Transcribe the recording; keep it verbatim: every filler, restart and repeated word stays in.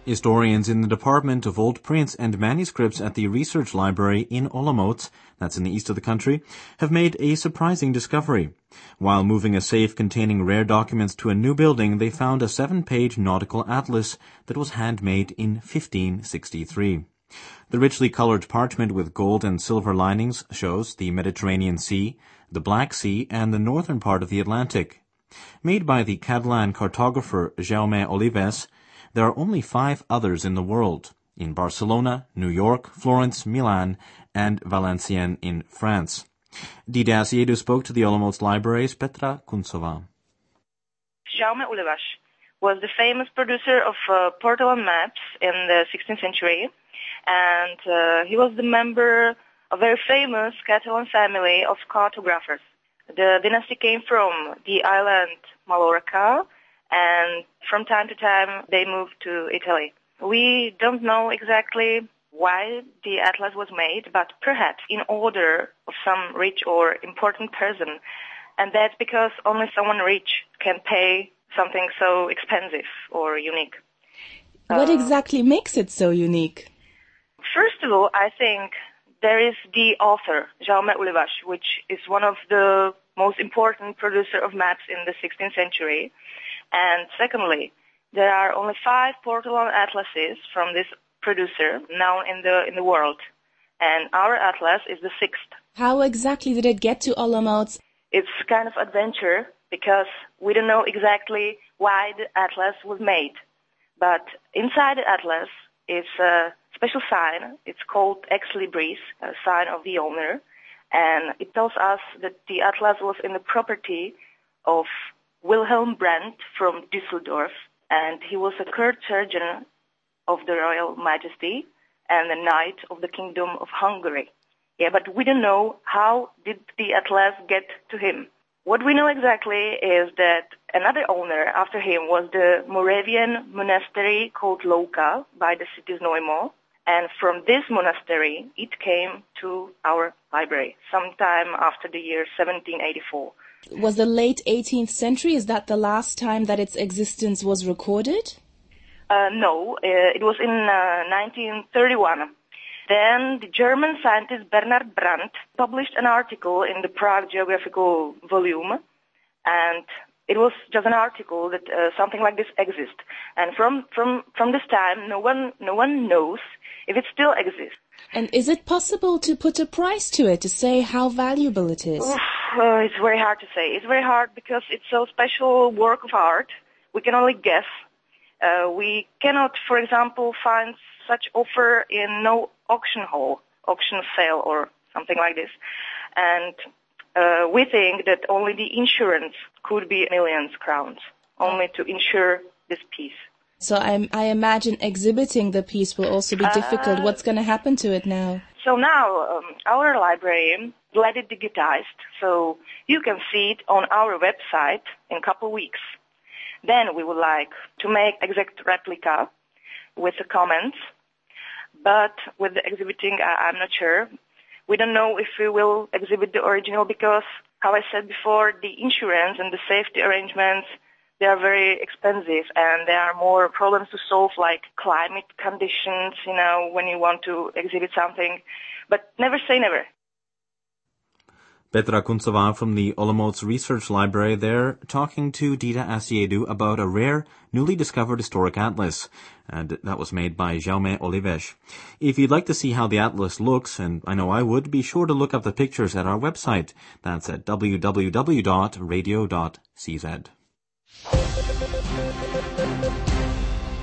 Historians in the Department of Old Prints and Manuscripts at the Research Library in Olomouc, that's in the east of the country, have made a surprising discovery. While moving a safe containing rare documents to a new building, they found a seven-page nautical atlas that was handmade in fifteen sixty-three. The richly colored parchment with gold and silver linings shows the Mediterranean Sea, the Black Sea, and the northern part of the Atlantic. Made by the Catalan cartographer Jaume Olives, there are only five others in the world, in Barcelona, New York, Florence, Milan, and Valenciennes in France. Dida Asiedu spoke to the Olomouc Library's Petra Kuncová. Jaume Olives was the famous producer of uh, porcelain maps in the sixteenth century, and uh, he was the member of a very famous Catalan family of cartographers. The dynasty came from the island Mallorca, and from time to time they moved to Italy. We don't know exactly why the atlas was made, but perhaps in order of some rich or important person, and that's because only someone rich can pay something so expensive or unique. What uh, exactly makes it so unique? First of all, I think there is the author, Jaume Olives, which is one of the most important producer of maps in the sixteenth century. And secondly, there are only five porcelain atlases from this producer known in the in the world, and our atlas is the sixth. How exactly did it get to Olomouc? It's kind of adventure because we don't know exactly why the atlas was made, but inside the atlas is a special sign. It's called Ex Libris, a sign of the owner, and it tells us that the atlas was in the property of Wilhelm Brandt from Düsseldorf, and he was a court surgeon of the Royal Majesty and a knight of the Kingdom of Hungary. Yeah, but we don't know how did the atlas get to him. What we know exactly is that another owner after him was the Moravian monastery called Louka by the city of Neumo, and from this monastery it came to our library sometime after the year seventeen eighty-four. Was the late eighteenth century, is that the last time that its existence was recorded? Uh, no, uh, it was in uh, nineteen thirty-one. Then the German scientist Bernhard Brandt published an article in the Prague Geographical volume, and it was just an article that uh, something like this exists. And from, from, from this time, no one, no one knows if it still exists. And is it possible to put a price to it, to say how valuable it is? Oof, uh, it's very hard to say. It's very hard because it's a special work of art. We can only guess. Uh, we cannot, for example, find such offer in no auction hall, auction sale or something like this. And uh, we think that only the insurance could be millions crowns, only to insure this piece. So I, I imagine exhibiting the piece will also be difficult. Uh, What's going to happen to it now? So now um, our library let it digitized, so you can see it on our website in a couple of weeks. Then we would like to make exact replica with the comments, but with the exhibiting, I, I'm not sure. We don't know if we will exhibit the original because, how I said before, the insurance and the safety arrangements, they are very expensive and there are more problems to solve like climate conditions, you know, when you want to exhibit something. But never say never. Petra Kuncová from the Olomouc Research Library there talking to Dida Asiedu about a rare, newly discovered historic atlas, and that was made by Jaume Olives. If you'd like to see how the atlas looks, and I know I would, be sure to look up the pictures at our website. That's at w w w dot radio dot c z.